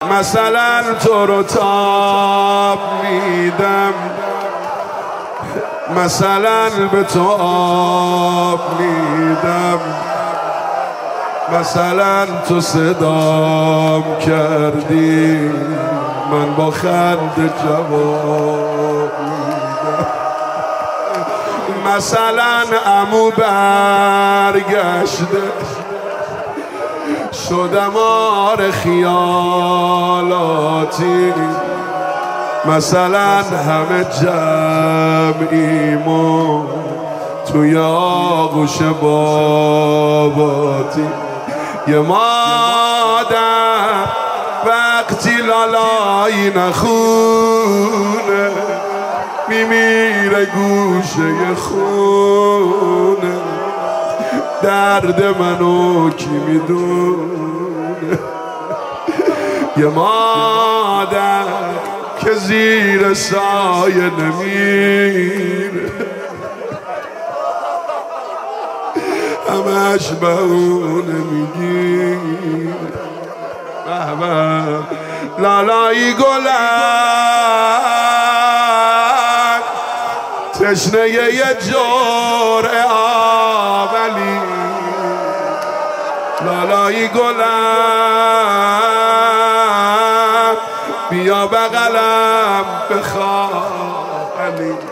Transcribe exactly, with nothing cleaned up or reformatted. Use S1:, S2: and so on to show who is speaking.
S1: مثلا تو رو تاب میدم، مثلا به تو آب میدم، مثلا تو صدام کردی من با خنده جواب میدم. مثلا عمو برگشته شدم آر خیالاتی، مثلا همه جمعیمون توی آغوش باباتی. یه مادر وقتی لالایی نخونه میمیره گوشه خونه، درد منو کی میدونه. یه مادر که زیر سایه نمیره همش بهونه میگیره. لالایی گلن تشنه یه جرعه آولی، لالایی گلن بیا بغلم بخواب علی.